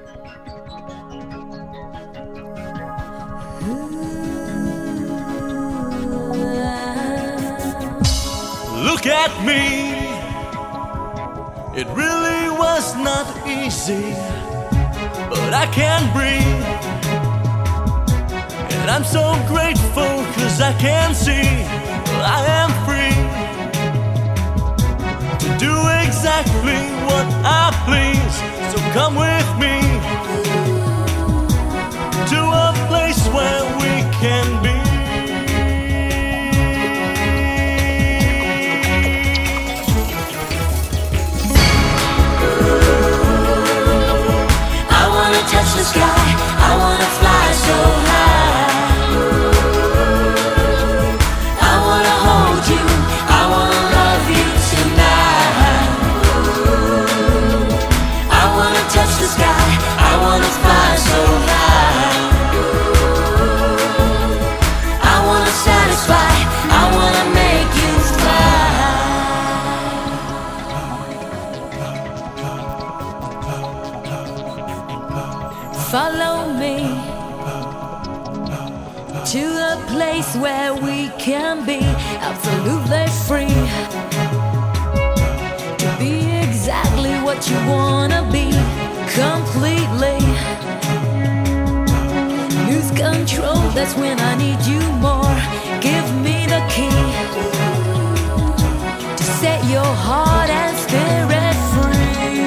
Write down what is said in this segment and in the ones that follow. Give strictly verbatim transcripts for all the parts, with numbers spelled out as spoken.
Look at me, it really was not easy, but I can breathe. And I'm so grateful, cause I can see I am free to do exactly what I please. So come with me to a place where we can be. Touch the sky, I wanna fly so high. I wanna hold you, I wanna love you tonight. I wanna touch the sky, I wanna fly so high. I wanna satisfy, I wanna make you follow me to a place where we can be absolutely free, to be exactly what you wanna be, completely lose control. That's when I need you more. Give me the key to set your heart and spirit free.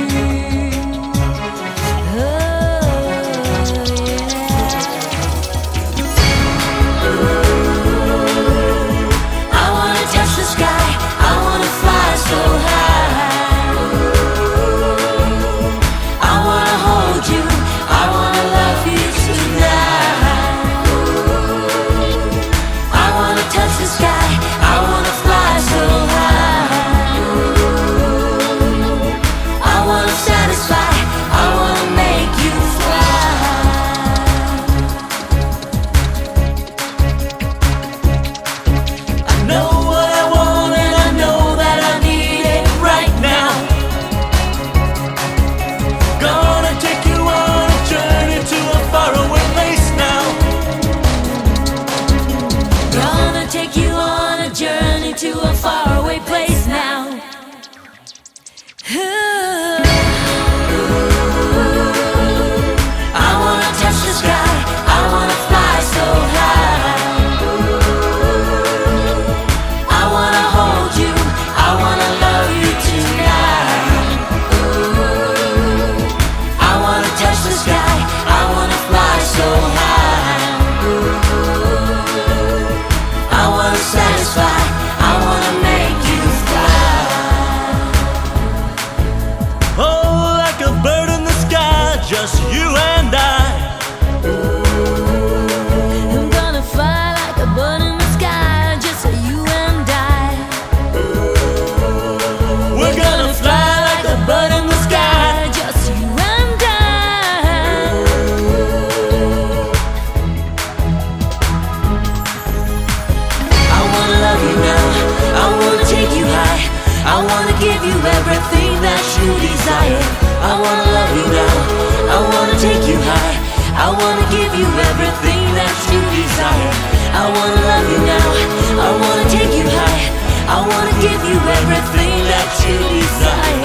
To a faraway place now. I wanna touch the sky, I wanna fly so high. I wanna hold you, I wanna love you tonight. I wanna touch the sky, I wanna fly so high. I wanna satisfy, I wanna make you fly. Oh, like a bird in the sky, just you and I. I'm gonna fly like a bird in the sky, just you and I. We're gonna fly like a bird in the sky, just you and I. I wanna love you now, I wanna take you high, I wanna give you everything that you desire. I wanna love you now, I wanna take you high, I wanna give you everything that you desire. I wanna love you now, I wanna take you high, I wanna give you everything that you desire.